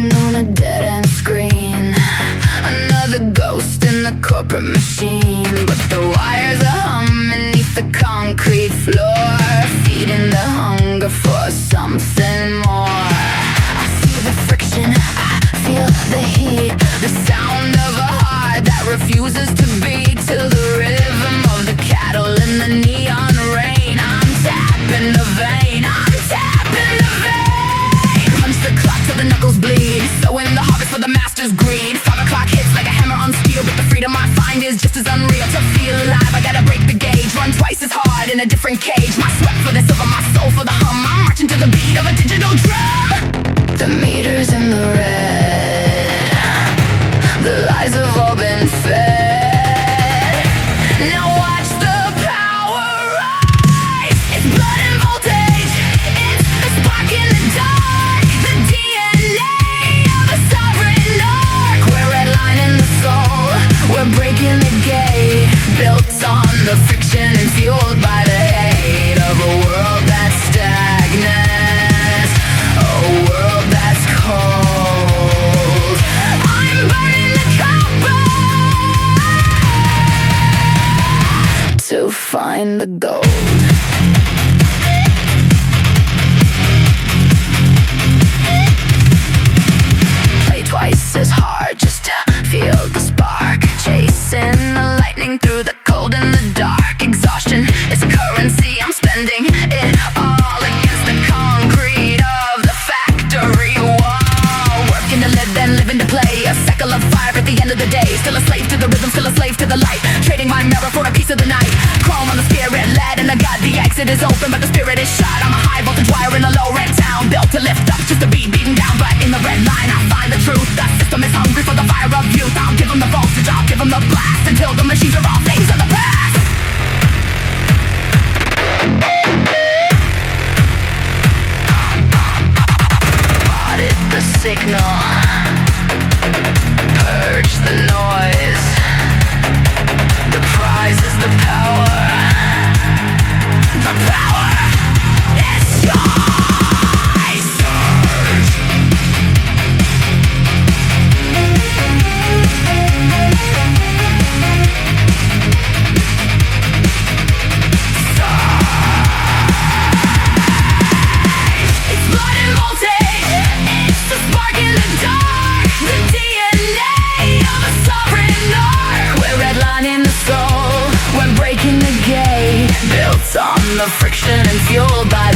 Sitting on a dead-end screen, another ghost in the corporate machine. But the wires are hum beneath the concrete floor, feeding the hunger for something more. I see the friction, I feel the heat, the sound of a heart that refuses to beat to the rhythm of the cattle in the neon rain. I'm tapping the vein, I'm tapping the vein. Punch the clock till the knuckles bleed, sowing the harvest for the master's greed. 5 o'clock hits like a hammer on steel, but the freedom I find is just as unreal. To feel alive, I gotta break the gauge, run twice as hard in a different cage. My sweat for the silver, my soul for the hum. I'm marching to the beat of a digital drum. The meter's in the red, the lies have all been fed. Now watch the power rise. It's blood and voltage, it's a spark in the dark, the DNA of a sovereign arc. We're redlining the soul, we're breaking the gate, built on the friction and fueled by the hate of a world that's stagnant, a world that's cold. I'm burning the copper to find the gold. Play twice as hard just to feel the spark, chasing the lightning through the cold and the dark. Exhaustion is currency, I'm spending it all against the concrete of the factory wall. Working to live, then living to play, a cycle of fire at the end of the day. Still a slave to the rhythm, still a slave to the light, trading my mirror for a piece of the night. Chrome on the spirit, lead in the gut, the exit is open but the spirit is shut. I'm a high voltage wire in a low rent town, built to lift up just to be beaten down. But in the red line I find the truth, the system is hungry for the fire of youth. I'll give them the voltage, I'll give them the blast, until the machines are all things of the past. Audit the signal, purge the noise. The prize is the power, the power is yours. It's blood and voltage, it's the spark in the dark, the DNA of a sovereign arc. We're redlining the soul, we're breaking the gate, built on the friction and fueled by